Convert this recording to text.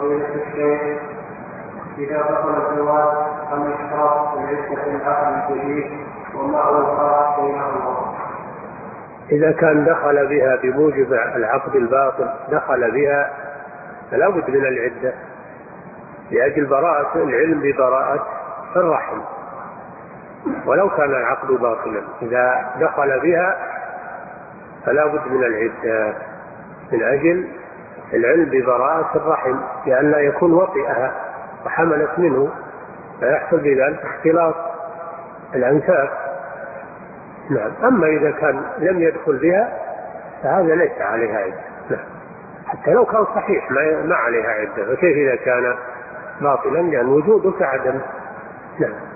فضيلة الشيخ، إذا دخل الزواج أم يشترط العدة في العقد الجديد وما هو الفرق بينهما؟ إذا كان دخل بها بموجب العقد الباطل دخل بها فلا بد من العدة لأجل براءة العلم ببراءة الرحم، ولو كان العقد باطلا إذا دخل بها فلا بد من العدة من أجل العلم ببراءة الرحم، لأن لا يكون وطئها وحملت منه فيحصل بذلك اختلاط الأنساب. نعم. أما إذا كان لم يدخل بها فهذا ليس عليها عدة، نعم. حتى لو كان صحيح ما عليها عدة، فكيف إذا كان باطلا؟ لأن وجوده كعدم. نعم.